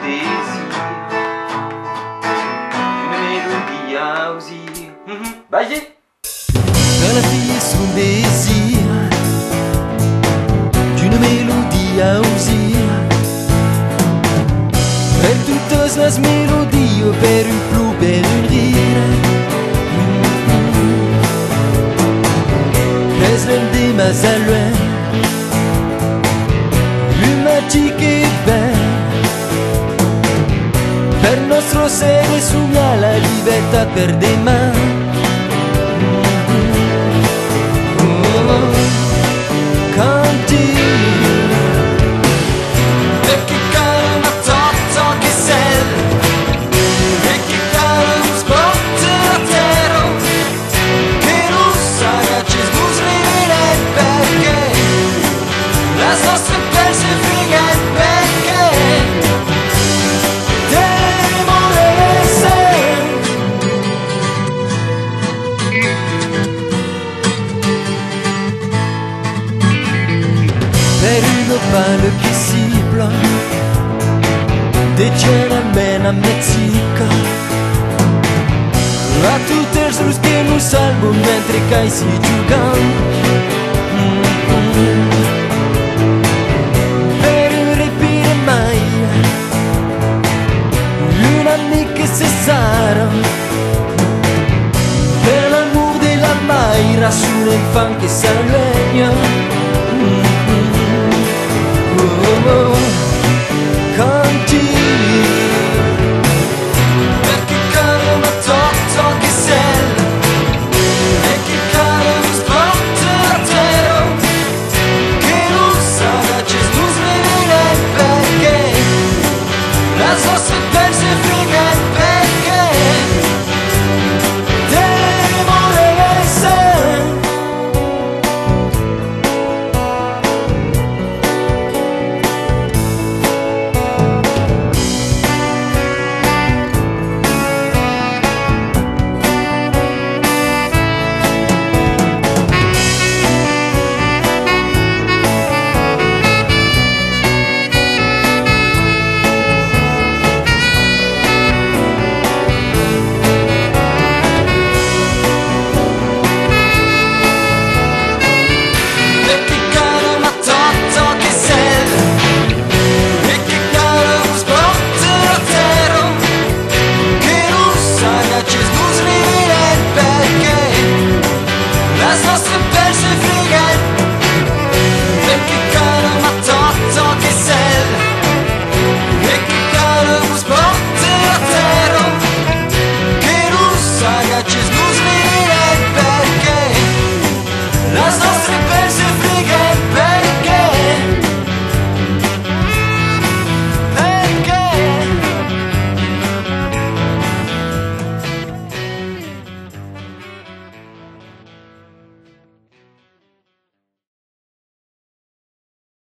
désir d'une mélodie à osir. Vas-y. Quand la fille est son désir d'une mélodie à osir, per toutes las melodies per un plou, per un rire, es l'un mas à loin, une magique et belle, per nostro segue sogna la libertà per dei mani. Per una palla che sibla detiene almeno a mezzica a tutti i russi che non salvo mentre che si giocano. Per un ripire mai un'amica se sarà per l'amore della Maira su un fan che sa